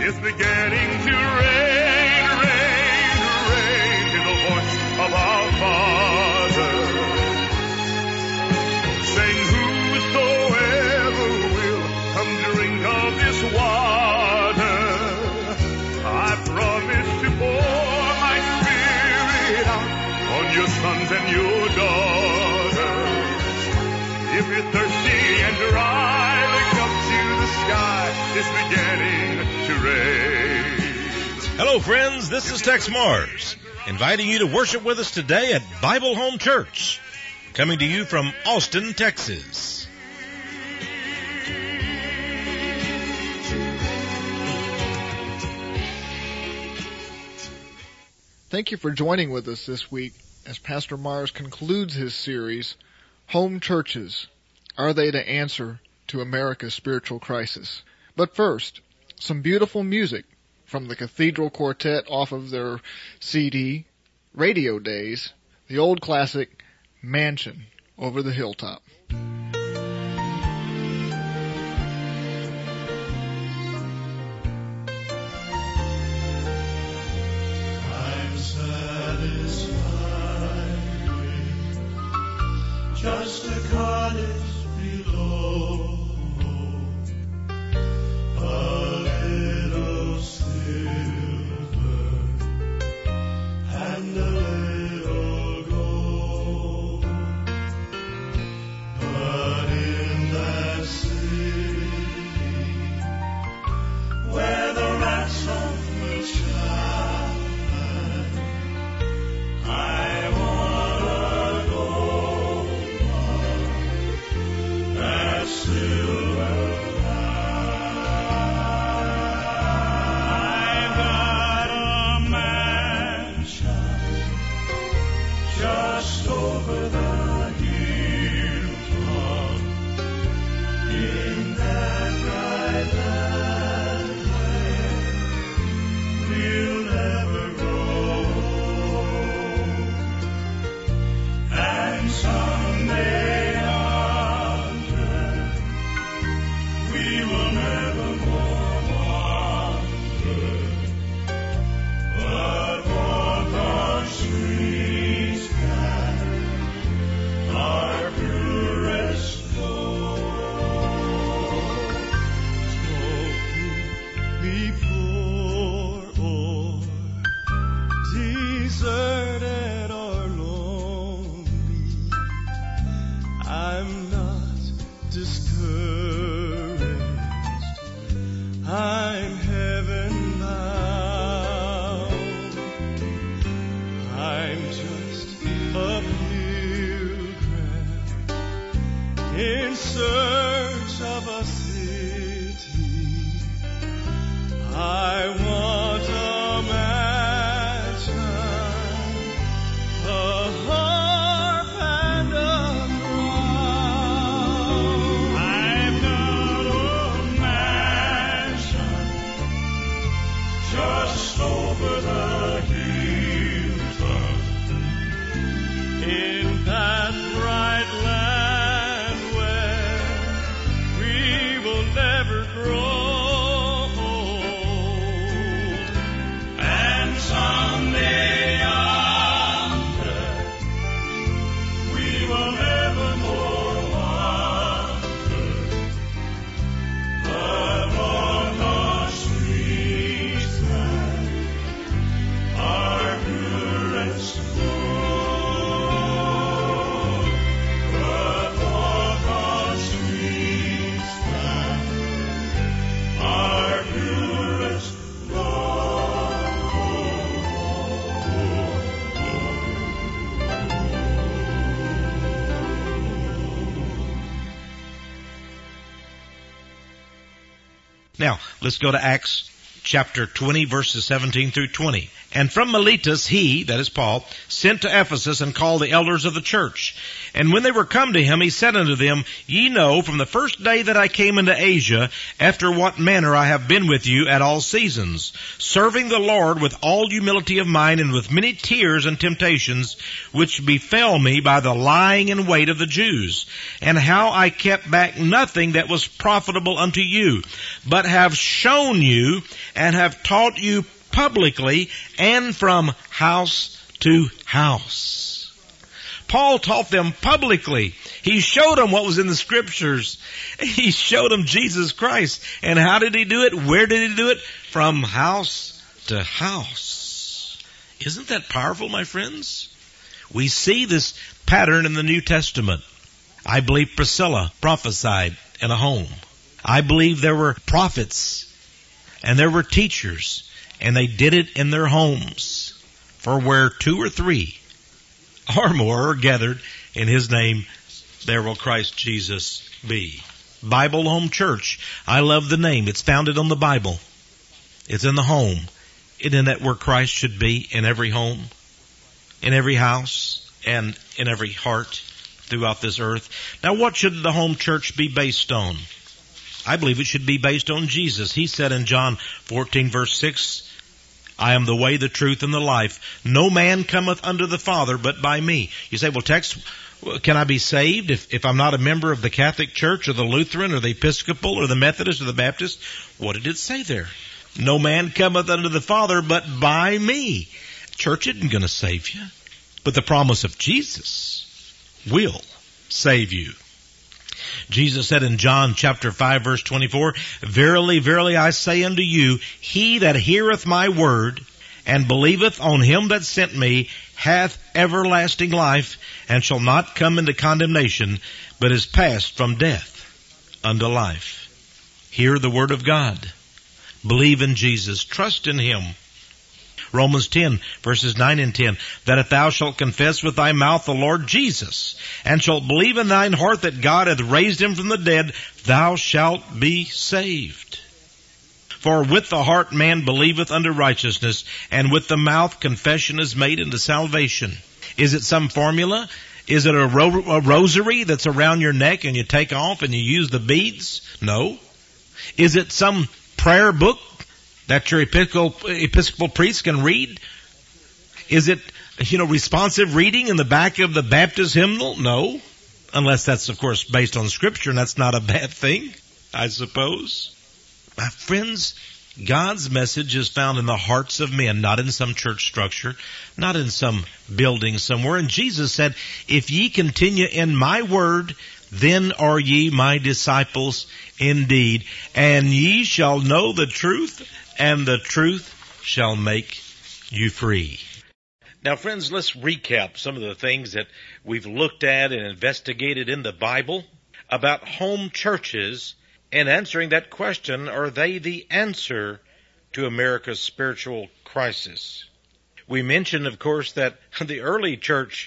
is beginning to reign, reign, reign in the voice of our Father, saying, whosoever will come drink of this water, I promise to pour my Spirit out on your sons and your daughters. If you're thirsty and dry, look up to the sky, it's beginning to rain. Hello, friends. This is Tex Mars, inviting you to worship with us today at Bible Home Church, coming to you from Austin, Texas. Thank you for joining with us this week as Pastor Mars concludes his series, Home Churches, Are They the Answer to America's Spiritual Crisis? But first, some beautiful music from the Cathedral Quartet off of their CD, Radio Days, the old classic, Mansion Over the Hilltop. I'm satisfied with just a cottage below, a little silver and a little gold. But in that city where the ransom will shine, I wanna go that silver line. I've got a mansion just over the hilltop in that bright land where we'll never grow. And someday yonder we will never more wander, but walk on streets that are purest gold. Be poor or deserted or lonely, I'm not discouraged. I'm heaven bound. I'm just a pilgrim in search of a city. I want a mansion, a harp and a crown. I've got a mansion just over the hilltop in that bright land where we will never grow old. And someday yonder we will never more wander, but walk on streets that are purest gold. But walk on streets that are purest Now, let's go to Acts chapter 20, verses 17 through 20. And from Miletus he, that is Paul, sent to Ephesus and called the elders of the church. And when they were come to him, he said unto them, Ye know from the first day that I came into Asia, after what manner I have been with you at all seasons, serving the Lord with all humility of mind and with many tears and temptations, which befell me by the lying in wait of the Jews, and how I kept back nothing that was profitable unto you, but have shown you and have taught you publicly and from house to house. Paul taught them publicly. He showed them what was in the Scriptures. He showed them Jesus Christ. And how did he do it? Where did he do it? From house to house. Isn't that powerful, my friends? We see this pattern in the New Testament. I believe Priscilla prophesied in a home. I believe there were prophets and there were teachers, and they did it in their homes. For where 2 or 3 or more are gathered in his name, there will Christ Jesus be. Bible Home Church. I love the name. It's founded on the Bible. It's in the home. Isn't that where Christ should be? In every home, in every house, and in every heart throughout this earth. Now, what should the home church be based on? I believe it should be based on Jesus. He said in John 14 verse 6, I am the way, the truth, and the life. No man cometh unto the Father but by me. You say, well, Tex, can I be saved if I'm not a member of the Catholic Church or the Lutheran or the Episcopal or the Methodist or the Baptist? What did it say there? No man cometh unto the Father but by me. Church isn't going to save you, but the promise of Jesus will save you. Jesus said in John chapter 5 verse 24, Verily, verily, I say unto you, he that heareth my word and believeth on him that sent me hath everlasting life, and shall not come into condemnation, but is passed from death unto life. Hear the word of God. Believe in Jesus. Trust in him. Romans 10 verses 9 and 10, that if thou shalt confess with thy mouth the Lord Jesus, and shalt believe in thine heart that God hath raised him from the dead, thou shalt be saved. For with the heart man believeth unto righteousness, and with the mouth confession is made unto salvation. Is it some formula? Is it a rosary that's around your neck and you take off and you use the beads? No. Is it some prayer book that your Episcopal priest can read? Is it, responsive reading in the back of the Baptist hymnal? No. Unless that's, of course, based on Scripture, and that's not a bad thing, I suppose. My friends, God's message is found in the hearts of men, not in some church structure, not in some building somewhere. And Jesus said, if ye continue in my word, then are ye my disciples indeed, and ye shall know the truth, and the truth shall make you free. Now, friends, let's recap some of the things that we've looked at and investigated in the Bible about home churches, and answering that question, are they the answer to America's spiritual crisis? We mentioned, of course, that the early church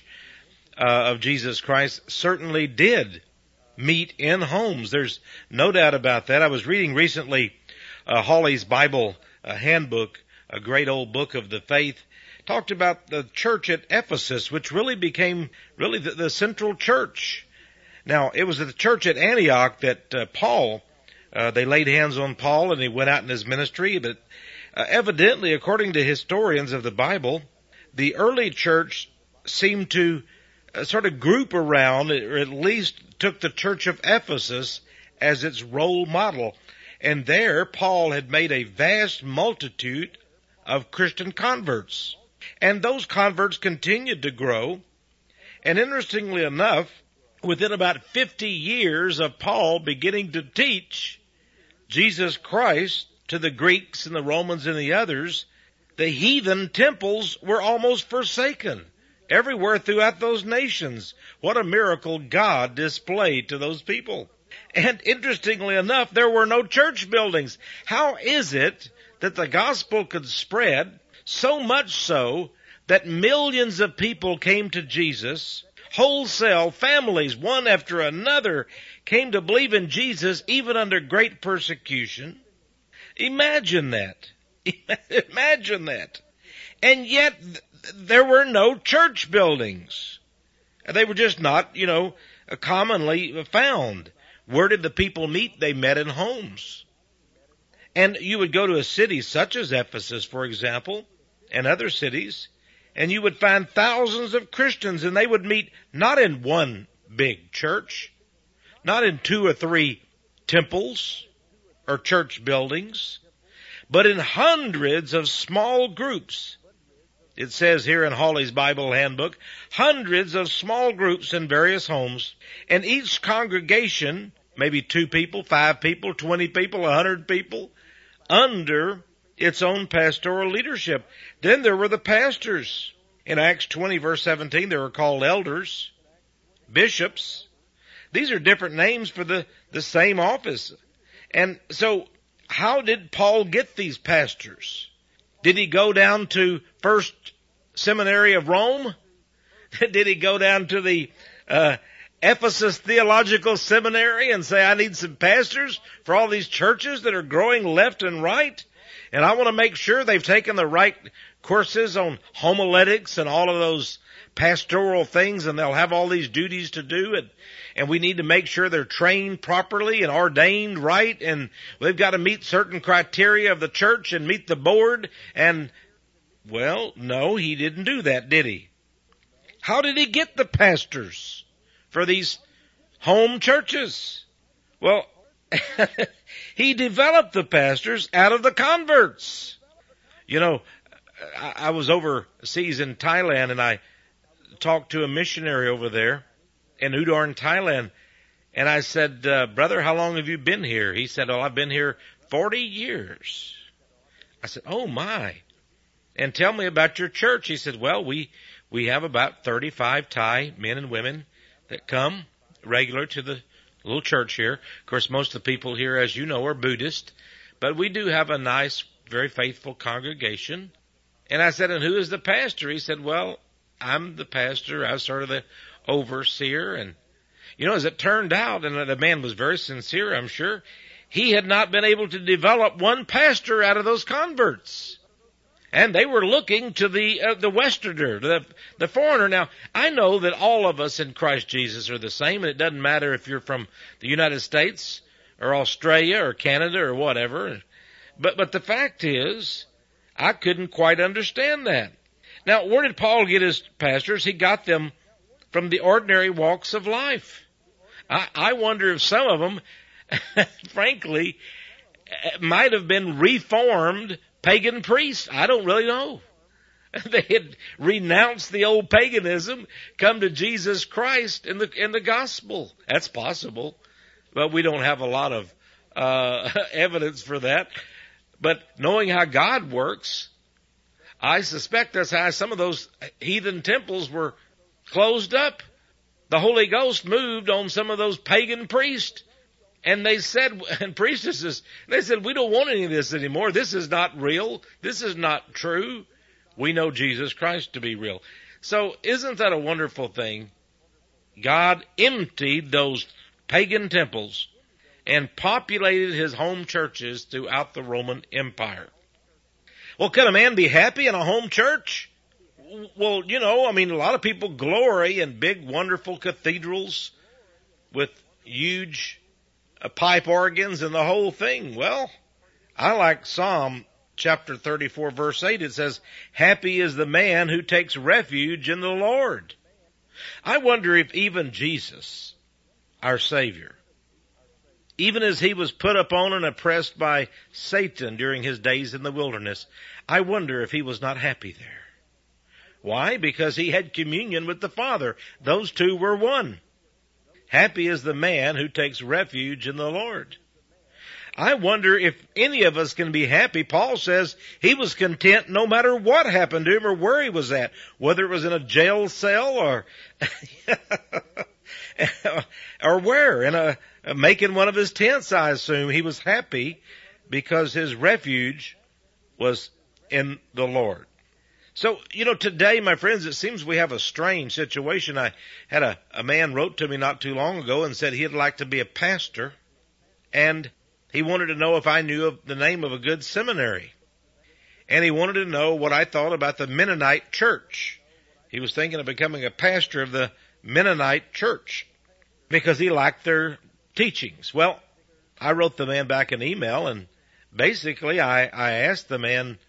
of Jesus Christ certainly did meet in homes. There's no doubt about that. I was reading recently Hawley's Bible handbook, a great old book of the faith, talked about the church at Ephesus, which really became the central church. Now, it was at the church at Antioch that Paul, they laid hands on Paul and he went out in his ministry, but evidently, according to historians of the Bible, the early church seemed to sort of group around, or at least took the church of Ephesus as its role model. And there, Paul had made a vast multitude of Christian converts. And those converts continued to grow. And interestingly enough, within about 50 years of Paul beginning to teach Jesus Christ to the Greeks and the Romans and the others, the heathen temples were almost forsaken everywhere throughout those nations. What a miracle God displayed to those people. And interestingly enough, there were no church buildings. How is it that the gospel could spread so much so that millions of people came to Jesus, wholesale families, one after another, came to believe in Jesus even under great persecution? Imagine that. Imagine that. And yet there were no church buildings. They were just not, commonly found. Where did the people meet? They met in homes. And you would go to a city such as Ephesus, for example, and other cities, and you would find thousands of Christians, and they would meet not in one big church, not in 2 or 3 temples or church buildings, but in hundreds of small groups. It says here in Hawley's Bible Handbook, hundreds of small groups in various homes, and each congregation, maybe 2 people, 5 people, 20 people, 100 people, under its own pastoral leadership. Then there were the pastors. In Acts 20 verse 17, they were called elders, bishops. These are different names for the same office. And so, how did Paul get these pastors? Did he go down to First Seminary of Rome? Did he go down to the Ephesus Theological Seminary and say, I need some pastors for all these churches that are growing left and right? And I want to make sure they've taken the right courses on homiletics and all of those pastoral things, and they'll have all these duties to do, and we need to make sure they're trained properly and ordained right, and they've got to meet certain criteria of the church and meet the board. And, well, no, he didn't do that, did he? How did he get the pastors for these home churches? Well, he developed the pastors out of the converts. I was overseas in Thailand, and I talked to a missionary over there in Udon, Thailand, and I said, brother, how long have you been here? He said, I've been here 40 years. I said, oh my. And tell me about your church. He said, well, we have about 35 Thai men and women that come regular to the little church here. Of course, most of the people here, as you know, are Buddhist, but we do have a nice, very faithful congregation. And I said, and who is the pastor? He said, well, I'm the pastor. I'm sort of the overseer. And, as it turned out, and the man was very sincere, I'm sure, he had not been able to develop one pastor out of those converts. And they were looking to the Westerner, the foreigner. Now, I know that all of us in Christ Jesus are the same, and it doesn't matter if you're from the United States or Australia or Canada or whatever. But the fact is, I couldn't quite understand that. Now, where did Paul get his pastors? He got them from the ordinary walks of life. I wonder if some of them, frankly, might have been reformed pagan priests. I don't really know. They had renounced the old paganism, come to Jesus Christ in the gospel. That's possible, but we don't have a lot of evidence for that. But knowing how God works, I suspect that's how some of those heathen temples were closed up. The Holy Ghost moved on some of those pagan priests. And they said, and priestesses, they said, we don't want any of this anymore. This is not real. This is not true. We know Jesus Christ to be real. So isn't that a wonderful thing? God emptied those pagan temples and populated his home churches throughout the Roman Empire. Well, can a man be happy in a home church? Well, a lot of people glory in big, wonderful cathedrals with huge pipe organs and the whole thing. Well, I like Psalm chapter 34, verse 8. It says, happy is the man who takes refuge in the Lord. I wonder if even Jesus, our Savior, even as he was put upon and oppressed by Satan during his days in the wilderness, I wonder if he was not happy there. Why? Because he had communion with the Father. Those two were one. Happy is the man who takes refuge in the Lord. I wonder if any of us can be happy. Paul says he was content no matter what happened to him or where he was at, whether it was in a jail cell or or where, making one of his tents, I assume. He was happy because his refuge was in the Lord. So, today, my friends, it seems we have a strange situation. I had a man wrote to me not too long ago and said he'd like to be a pastor, and he wanted to know if I knew of the name of a good seminary. And he wanted to know what I thought about the Mennonite church. He was thinking of becoming a pastor of the Mennonite church because he liked their teachings. Well, I wrote the man back an email, and basically I asked the man,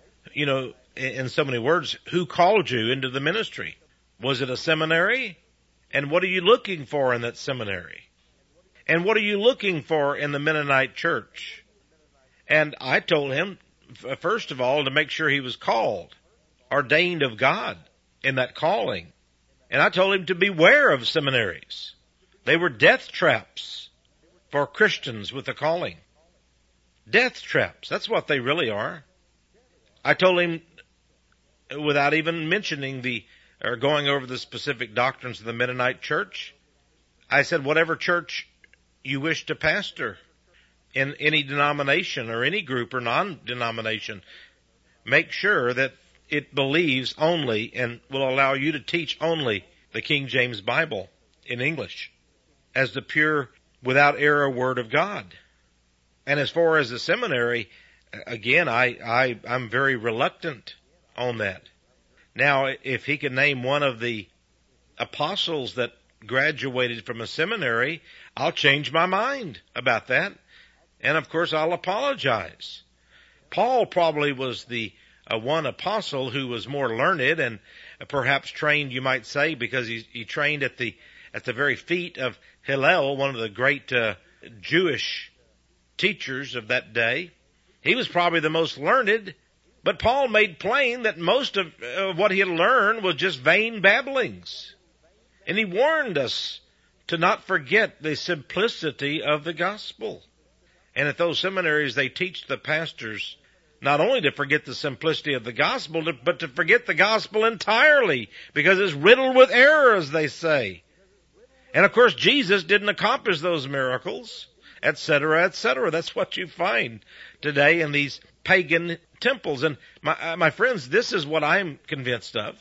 in so many words, who called you into the ministry? Was it a seminary? And what are you looking for in that seminary? And what are you looking for in the Mennonite church? And I told him, first of all, to make sure he was called, ordained of God in that calling. And I told him to beware of seminaries. They were death traps for Christians with a calling. Death traps. That's what they really are. I told him, without even mentioning or going over the specific doctrines of the Mennonite church, I said, whatever church you wish to pastor in any denomination or any group or non-denomination, make sure that it believes only and will allow you to teach only the King James Bible in English as the pure, without error word of God. And as far as the seminary, again, I'm very reluctant on that. Now, if he can name one of the apostles that graduated from a seminary, I'll change my mind about that. And of course, I'll apologize. Paul probably was the one apostle who was more learned and perhaps trained, you might say, because he trained at the very feet of Hillel, one of the great Jewish teachers of that day. He was probably the most learned, but Paul made plain that most of what he had learned was just vain babblings. And he warned us to not forget the simplicity of the gospel. And at those seminaries, they teach the pastors not only to forget the simplicity of the gospel, but to forget the gospel entirely, because it's riddled with error, as they say. And of course, Jesus didn't accomplish those miracles, etc., etc. That's what you find today in these pagan temples. And my friends, this is what I'm convinced of.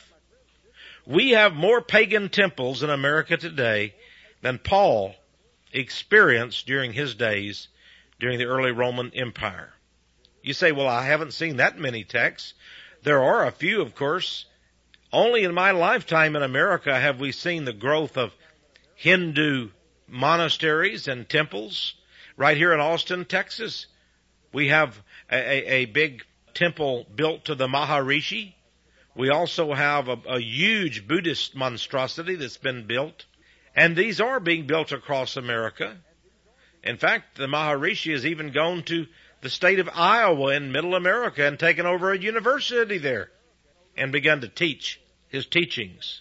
We have more pagan temples in America today than Paul experienced during his days during the early Roman Empire. You say, well, I haven't seen that many texts. There are a few, of course. Only in my lifetime in America have we seen the growth of Hindu monasteries and temples. Right here in Austin, Texas, we have a big temple built to the Maharishi. We also have a huge Buddhist monstrosity that's been built. And these are being built across America. In fact, the Maharishi has even gone to the state of Iowa in middle America and taken over a university there and begun to teach his teachings.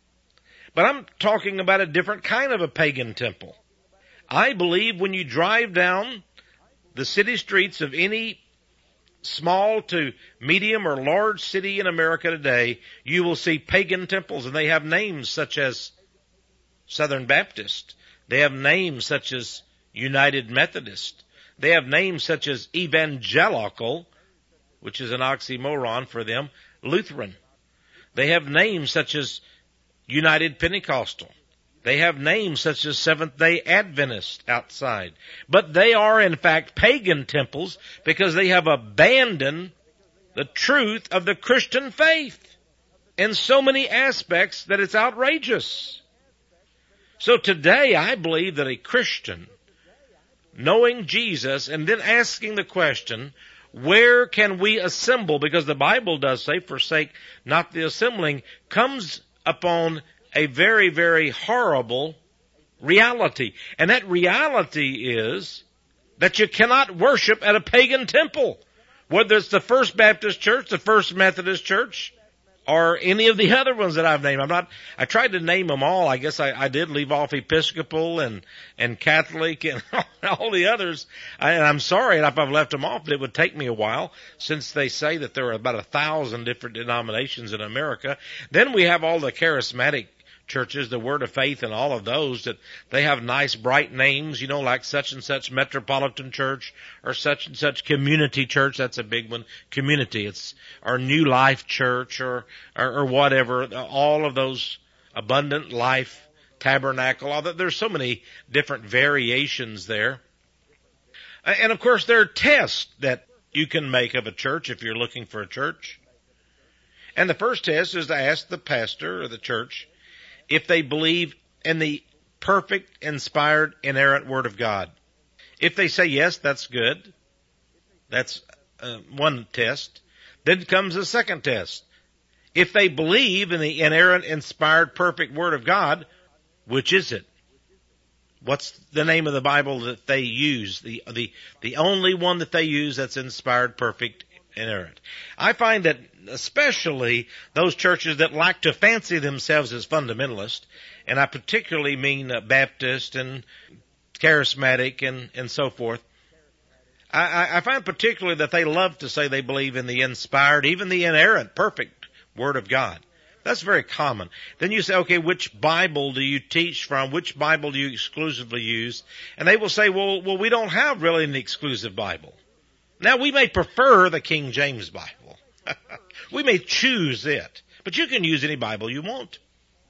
But I'm talking about a different kind of a pagan temple. I believe when you drive down the city streets of any small to medium or large city in America today, you will see pagan temples, and they have names such as Southern Baptist. They have names such as United Methodist. They have names such as Evangelical, which is an oxymoron for them, Lutheran. They have names such as United Pentecostal. They have names such as Seventh-day Adventist outside. But they are, in fact, pagan temples because they have abandoned the truth of the Christian faith in so many aspects that it's outrageous. So today, I believe that a Christian, knowing Jesus and then asking the question, where can we assemble? Because the Bible does say, forsake not the assembling, comes upon a very, very horrible reality. And that reality is that you cannot worship at a pagan temple. Whether it's the First Baptist Church, the First Methodist Church, or any of the other ones that I've named. I tried to name them all. I guess I did leave off Episcopal and Catholic and all the others. And I'm sorry if I've left them off, but it would take me a while since they say that there are about 1,000 different denominations in America. Then we have all the charismatic churches, the Word of Faith and all of those, that they have nice bright names, like such and such Metropolitan Church or such and such Community Church. That's a big one. Community. It's our New Life Church or whatever. All of those Abundant Life Tabernacle. There's so many different variations there. And of course there are tests that you can make of a church if you're looking for a church. And the first test is to ask the pastor or the church, if they believe in the perfect, inspired, inerrant Word of God. If they say yes, that's good. That's one test. Then comes the second test. If they believe in the inerrant, inspired, perfect Word of God, which is it? What's the name of the Bible that they use? The only one that they use that's inspired, perfect, inerrant. I find that especially those churches that like to fancy themselves as fundamentalists, and I particularly mean Baptist and charismatic and so forth, I find particularly that they love to say they believe in the inspired, even the inerrant, perfect Word of God. That's very common. Then you say, okay, which Bible do you teach from? Which Bible do you exclusively use? And they will say, well, we don't have really an exclusive Bible. Now, we may prefer the King James Bible. We may choose it. But you can use any Bible you want.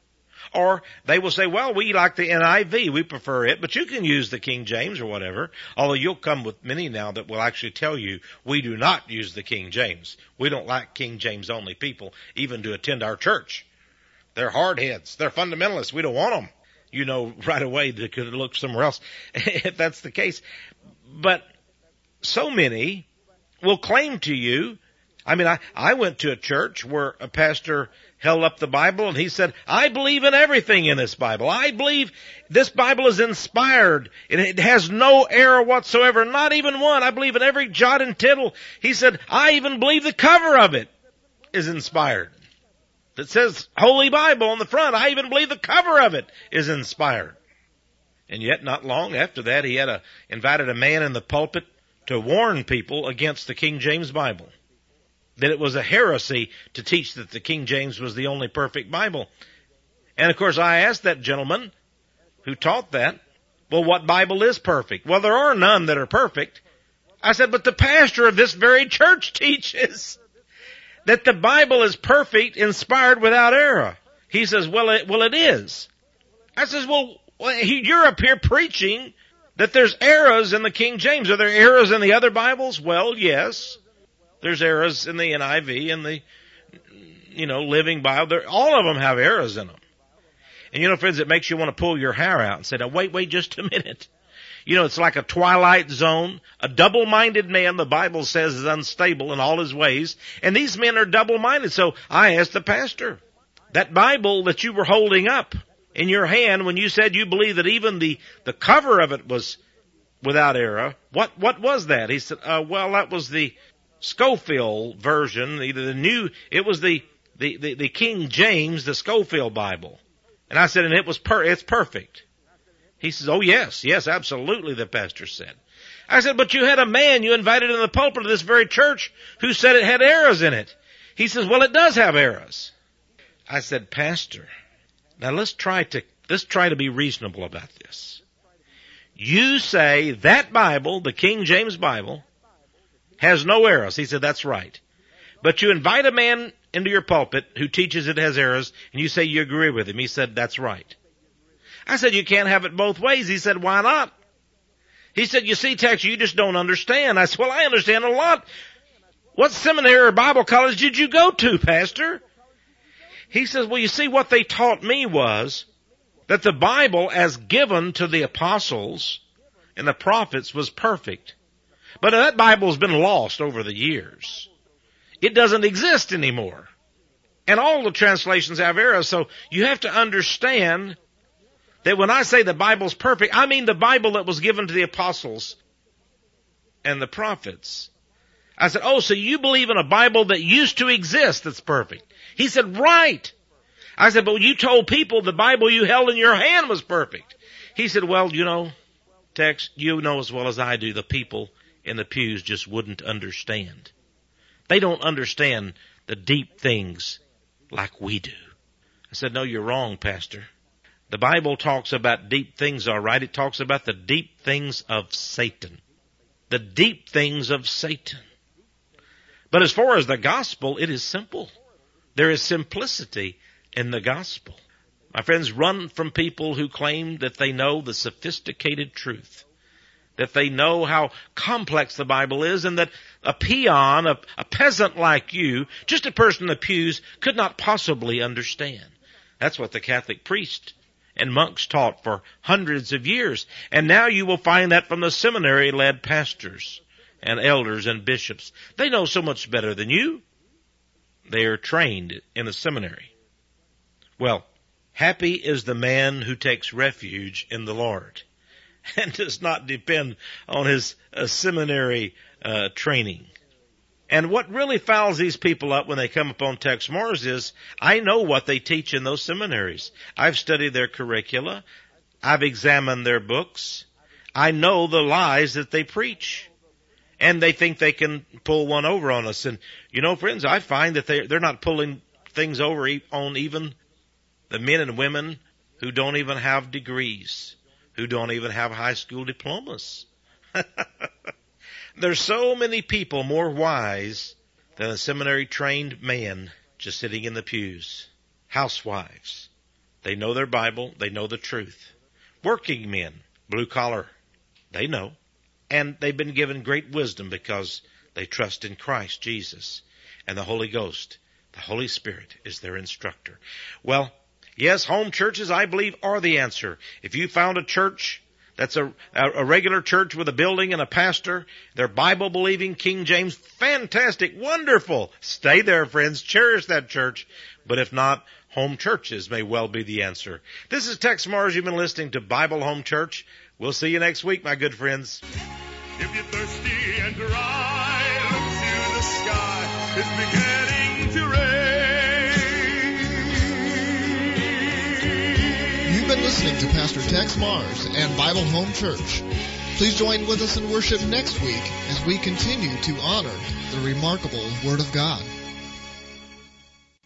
Or they will say, well, we like the NIV. We prefer it. But you can use the King James or whatever. Although you'll come with many now that will actually tell you we do not use the King James. We don't like King James only people even to attend our church. They're hardheads. They're fundamentalists. We don't want them. You know right away they could look somewhere else if that's the case. But so many will claim to you. I mean, I went to a church where a pastor held up the Bible and he said, I believe in everything in this Bible. I believe this Bible is inspired and it has no error whatsoever, not even one. I believe in every jot and tittle. He said, I even believe the cover of it is inspired. It says Holy Bible on the front. I even believe the cover of it is inspired. And yet not long after that, he had invited a man in the pulpit to warn people against the King James Bible. That it was a heresy to teach that the King James was the only perfect Bible. And of course I asked that gentleman who taught that, well, what Bible is perfect? Well, there are none that are perfect. I said, but the pastor of this very church teaches that the Bible is perfect, inspired, without error. He says, well, it is. I says, well, you're up here preaching that there's errors in the King James. Are there errors in the other Bibles? Well, yes. There's errors in the NIV and the, Living Bible. All of them have errors in them. And friends, it makes you want to pull your hair out and say, now wait just a minute. It's like a twilight zone. A double-minded man, the Bible says, is unstable in all his ways. And these men are double-minded. So I asked the pastor, that Bible that you were holding up in your hand when you said you believe that even the cover of it was without error, what was that? He said, well, that was the Scofield version, it was the King James, the Scofield Bible. And I said, and it's perfect. He says, oh yes, absolutely, the pastor said. I said, but you had a man you invited in the pulpit of this very church who said it had errors in it. He says, well, it does have errors. I said, Pastor, now let's try to be reasonable about this. You say that Bible, the King James Bible, has no errors. He said, that's right. But you invite a man into your pulpit who teaches it has errors, and you say you agree with him. He said, that's right. I said, you can't have it both ways. He said, why not? He said, you see, Tex, you just don't understand. I said, well, I understand a lot. What seminary or Bible college did you go to, Pastor? He says, well, you see, what they taught me was that the Bible as given to the apostles and the prophets was perfect. But that Bible's been lost over the years. It doesn't exist anymore. And all the translations have errors. So you have to understand that when I say the Bible's perfect, I mean the Bible that was given to the apostles and the prophets. I said, oh, so you believe in a Bible that used to exist that's perfect? He said, right. I said, but you told people the Bible you held in your hand was perfect. He said, well, Tex, you know as well as I do, the people in the pews just wouldn't understand. They don't understand the deep things like we do. I said, no, you're wrong, Pastor. The Bible talks about deep things, all right. It talks about the deep things of Satan. The deep things of Satan. But as far as the gospel, it is simple. There is simplicity in the gospel. My friends, run from people who claim that they know the sophisticated truth, that they know how complex the Bible is, and that a peon, a peasant like you, just a person in the pews, could not possibly understand. That's what the Catholic priests and monks taught for hundreds of years. And now you will find that from the seminary-led pastors and elders and bishops. They know so much better than you. They are trained in a seminary. Well, happy is the man who takes refuge in the Lord and does not depend on his seminary training. And what really fouls these people up when they come upon Tex Mars is, I know what they teach in those seminaries. I've studied their curricula. I've examined their books. I know the lies that they preach. And they think they can pull one over on us. And, you know, friends, I find that they're not pulling things over on even the men and women who don't even have degrees, who don't even have high school diplomas. There's so many people more wise than a seminary-trained man just sitting in the pews. Housewives. They know their Bible. They know the truth. Working men, blue collar, they know. And they've been given great wisdom because they trust in Christ Jesus and the Holy Ghost. The Holy Spirit is their instructor. Well, yes, home churches, I believe, are the answer. If you found a church that's a regular church with a building and a pastor, they're Bible-believing, King James, fantastic, wonderful. Stay there, friends. Cherish that church. But if not, home churches may well be the answer. This is Tex Mars. You've been listening to Bible Home Church. We'll see you next week, my good friends. If you're thirsty and dry, look to the sky. It's beginning to rain. You've been listening to Pastor Tex Mars and Bible Home Church. Please join with us in worship next week as we continue to honor the remarkable Word of God.